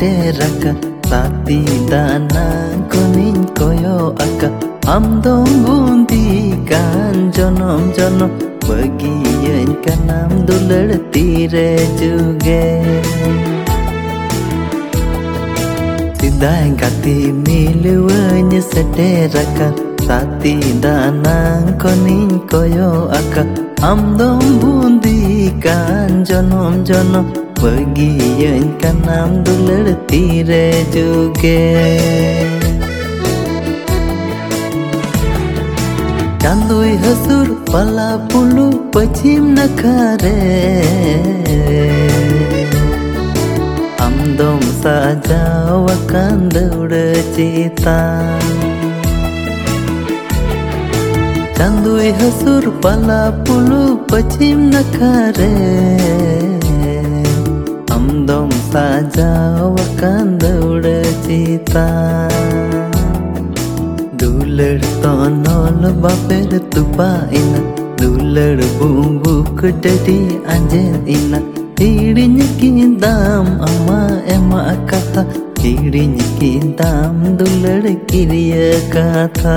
seteraka Tati dana kuning koyo aka Amdong bundikan jonom jonom Bagian kanam dular tire juga Sidai gati miluanya seteraka Tati dana kuning koyo aka Amdong bundikan jonom jonom Bagian kanam dular tire juga Candui hasur pala pulu pachim nakare Amdom sajawa kandauda cita Candui hasur pala pulu pachim nakare Amdom sajawa kandauda cita Dular tonol baper tupa ina Dular bumbuk dari anjen ina Hirinya kindam ama ema kata Hirinya kindam dular kiriya kata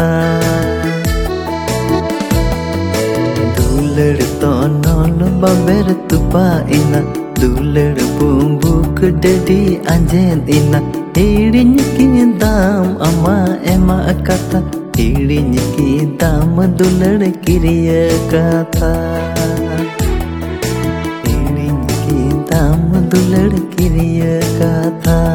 Dular tonol baper tupa ina Dular bumbuk dari anjen ina Hirinya kindam ama ema kata Hirinya kindam dular kiriya kata Hirinya kindam dular kiriya kata